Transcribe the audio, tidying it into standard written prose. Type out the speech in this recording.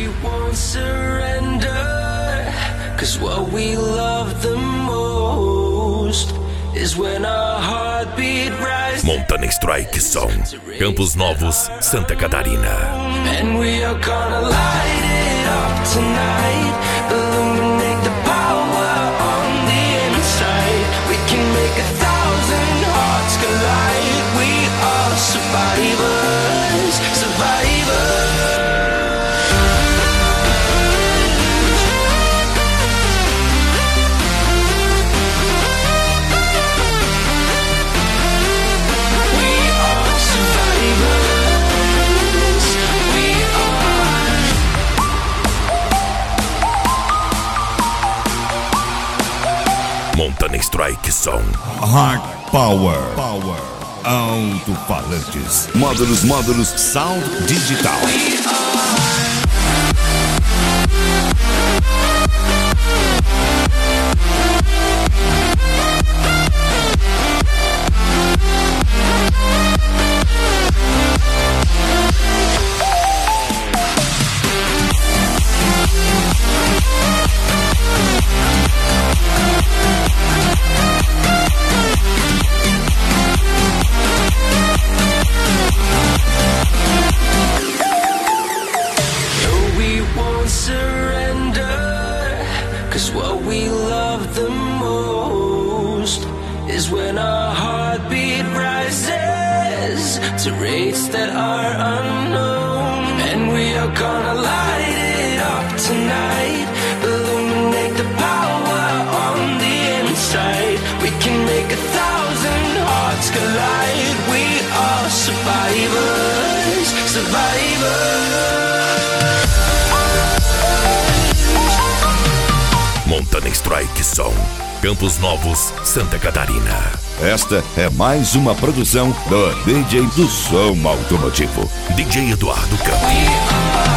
we won't surrender, 'cause what we love the most is when our heartbeat rises. Montana Strike Song, Campos Novos, Santa Catarina. And we are gonna light it up tonight, illuminate the power on the inside. We can make 1,000 hearts collide. We are survivors, survivors. Montana Strike Song. Hard Power. Alto-falantes. Módulos Sound Digital. What we love the most is when our heartbeat rises to rates that are unknown. And we are gonna light it up tonight, illuminate the power on the inside. We can make 1,000 hearts collide. We are survivors, survivors. Montana Strike Song, Campos Novos, Santa Catarina. Esta é mais uma produção do DJ do Som Automotivo, DJ Eduardo Campos.